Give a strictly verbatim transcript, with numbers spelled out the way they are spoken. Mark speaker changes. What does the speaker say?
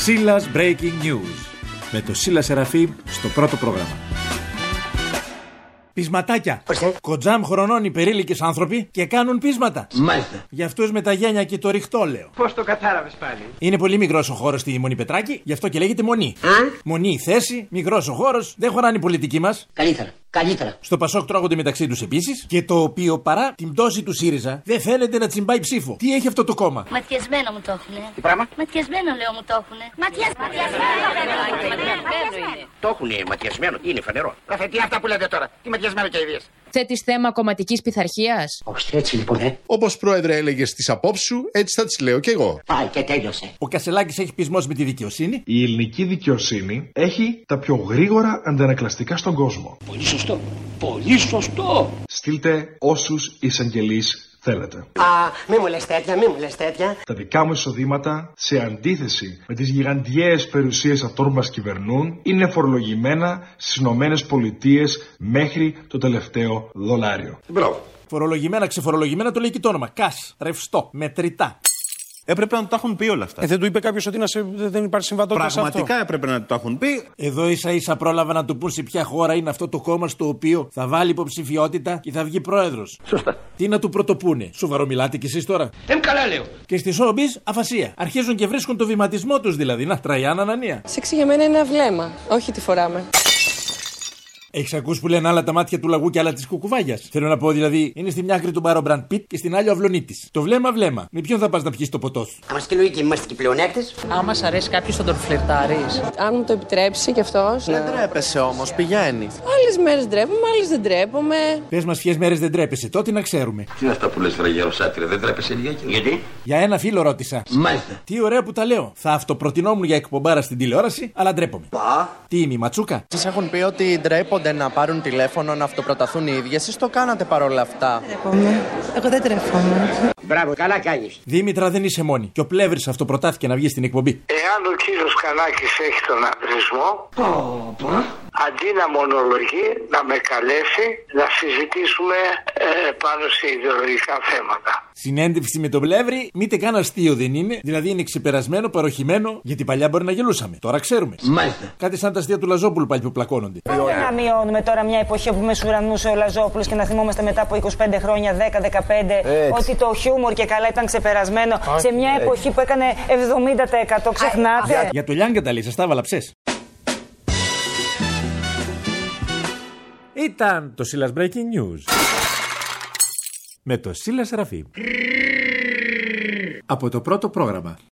Speaker 1: Σίλας Breaking News με το Σίλα Σεραφείμ στο πρώτο πρόγραμμα. Πεισματάκια. Κοντζάμ χρονών υπερήλικες άνθρωποι και κάνουν πείσματα.
Speaker 2: Μάλιστα.
Speaker 1: Για αυτούς με τα γένια και το ριχτό, λέω.
Speaker 2: Πώς το κατάλαβες πάλι?
Speaker 1: Είναι πολύ μικρός ο χώρος στη Μονή Πετράκη, γι' αυτό και λέγεται Μονή.
Speaker 2: Α?
Speaker 1: Μονή η θέση, μικρός ο χώρος, δεν χωράνε οι πολιτικοί μας.
Speaker 2: Καλύτερα. Καλύτερα.
Speaker 1: Στο Πασόκ τρώγονται μεταξύ τους επίσης. Και το οποίο παρά την πτώση του ΣΥΡΙΖΑ δεν φαίνεται να τσιμπάει ψήφο. Τι έχει αυτό το κόμμα?
Speaker 3: Ματιασμένο μου το έχουνε.
Speaker 2: Τι πράγμα?
Speaker 3: Ματιασμένο λέω μου το έχουνε. Ματιασμένο είναι.
Speaker 2: Το έχουνε ματιασμένο. Είναι φανερό. Καφέ, τι αυτά που λέτε τώρα? Τι ματιασμένο και ιδίες?
Speaker 4: Θέτεις θέμα κομματικής πειθαρχίας.
Speaker 2: Όχι, έτσι λοιπόν, ε.
Speaker 5: Όπως πρόεδρε έλεγες τις απόψεις σου, έτσι θα τις λέω κι εγώ.
Speaker 2: Πάει και τέλειωσε.
Speaker 1: Ο Κασελάκης έχει πεισμώσει με τη δικαιοσύνη.
Speaker 6: Η ελληνική δικαιοσύνη έχει τα πιο γρήγορα αντανακλαστικά στον κόσμο.
Speaker 2: Πολύ σωστό. Πολύ σωστό.
Speaker 6: Στείλτε όσους εισαγγελείς θέλετε.
Speaker 2: Α, μη μου λες τέτοια, μη μου λες τέτοια.
Speaker 6: Τα δικά μου εισοδήματα, σε αντίθεση με τις γιγαντιαίες περιουσίες αυτών που μας κυβερνούν, είναι φορολογημένα στις Ηνωμένες Πολιτείες μέχρι το τελευταίο δολάριο.
Speaker 2: Μπράβο.
Speaker 1: Φορολογημένα, ξεφορολογημένα το λέει και το όνομα. Κας, ρευστό, μετρητά.
Speaker 7: Έπρεπε να το τα έχουν πει όλα αυτά.
Speaker 8: Ε, δεν του είπε κάποιος ότι να σε, δεν υπάρχει συμβατότητα σε αυτό?
Speaker 7: Πραγματικά έπρεπε να το τα έχουν πει.
Speaker 1: Εδώ ίσα ίσα πρόλαβα να του πούν σε ποια χώρα είναι αυτό το κόμμα στο οποίο θα βάλει υποψηφιότητα και θα βγει πρόεδρος.
Speaker 2: Σωστά.
Speaker 1: Τι να του πρωτοπούνε? Σοβαρό μιλάτε κι εσείς τώρα?
Speaker 2: Δεν καλά λέω.
Speaker 1: Και στη showbiz αφασία. Αρχίζουν και βρίσκουν το βηματισμό τους δηλαδή. Να, Τραγιάννα Ανανία.
Speaker 9: Σεξι για μένα είναι ένα βλέμμα. Όχι τι φοράμε.
Speaker 1: Έχεις ακούσει που λένε άλλα τα μάτια του λαγού και άλλα της κουκουβάγιας? Θέλω να πω δηλαδή, είναι στη μια άκρη του μπάρο Μπραντ Πιτ και στην άλλη ο Αυλονίτης. Το βλέμμα βλέμμα. Με ποιον θα πας να πιεις το ποτό σου?
Speaker 2: Άμα στη λογική είμαστε και πλεονέκτες.
Speaker 4: Άμα σ' αρέσει κάποιος θα τον φλερτάρεις.
Speaker 9: Αν μου το επιτρέψει κι αυτός.
Speaker 7: Δεν τρέπεσαι όμως, πηγαίνει.
Speaker 9: Άλλες μέρες ντρέπομαι, άλλες δεν ντρέπομαι.
Speaker 1: Πες μας ποιες μέρες δεν τρέπεσαι, τότε να ξέρουμε.
Speaker 2: Τι είναι αυτά που λες, βρε Σάτρε, δεν τρέπεσαι λιγάκι? Γιατί?
Speaker 1: Για ένα φίλο ρώτησα.
Speaker 2: Μάλιστα.
Speaker 1: Τι ωραία που τα λέω. Θα αυτοπροτινόμουν για εκπομπάρα στην τηλεόραση, αλλά ντρέπομαι.
Speaker 2: Πα.
Speaker 1: Τι είμαι, η Ματσούκα?
Speaker 7: Σας έχουν πει ότι ντρέπονται να πάρουν τηλέφωνο, να αυτοπροταθούν οι ίδιοι. Εσείς το κάνατε παρόλα αυτά.
Speaker 9: Ντρέπομαι. Εγώ δεν τρέφομαι.
Speaker 2: Μπράβο, καλά κάνεις.
Speaker 1: Δήμητρα, δεν είσαι μόνη. Και ο Πλεύρης αυτοπροτάθηκε να βγει στην εκπομπή.
Speaker 10: Εάν ο κύριος Κανάκης έχει τον αυρισμό,
Speaker 2: Πω, πω.
Speaker 10: αντί να μονολογεί, να με καλέσει να συζητήσουμε ε, πάνω σε ιδεολογικά θέματα.
Speaker 1: Συνέντευξη με τον Πλεύρη, μήτε καν αστείο δεν είναι. Δηλαδή είναι ξεπερασμένο, παροχημένο, γιατί παλιά μπορεί να γελούσαμε. Τώρα ξέρουμε.
Speaker 2: Μάλιστα.
Speaker 1: Κάτι σαν τα αστεία του Λαζόπουλου πάλι που πλακώνονται.
Speaker 11: Δεν να μειώνουμε τώρα μια εποχή που μεσουρανούσε ο Λαζόπουλος και να θυμόμαστε μετά από είκοσι πέντε χρόνια, δέκα δεκαπέντε, ότι το χιούμορ και καλά ήταν ξεπερασμένο. Α, σε μια έτσι. Εποχή που έκανε εβδομήντα τοις εκατό. Ξεχνάτε.
Speaker 1: Για, για το Λιάγκα τα λέει, σας τα έβαλα ψες. Ήταν το Σίλας Breaking News με το Σίλα Σεραφείμ από το πρώτο πρόγραμμα.